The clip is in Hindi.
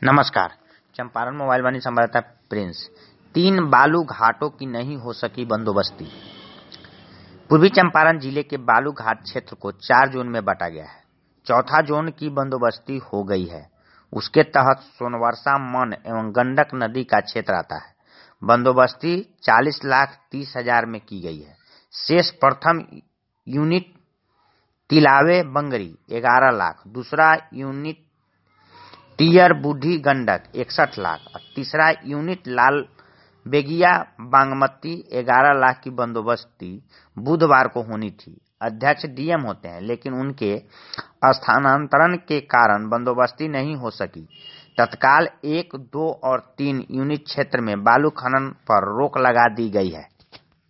नमस्कार। चंपारण मोबाइल वाणी संवाददाता प्रिंस। 3 बालू घाटों की नहीं हो सकी बंदोबस्ती। पूर्वी चंपारण जिले के बालू घाट क्षेत्र को 4 जोन में बांटा गया है। चौथा जोन की बंदोबस्ती हो गई है। उसके तहत सोनवर्षा, मन एवं गंडक नदी का क्षेत्र आता है। बंदोबस्ती 40,30,000 में की गई है। शेष प्रथम यूनिट तिलावे बंगरी 11 लाख, दूसरा यूनिट टियर बूढ़ी गंडक 61 लाख और तीसरा यूनिट लाल बेगिया बागमती 11 लाख की बंदोबस्ती बुधवार को होनी थी। अध्यक्ष डीएम होते हैं, लेकिन उनके स्थानांतरण के कारण बंदोबस्ती नहीं हो सकी। तत्काल 1, 2 और 3 यूनिट क्षेत्र में बालू खनन पर रोक लगा दी गई है।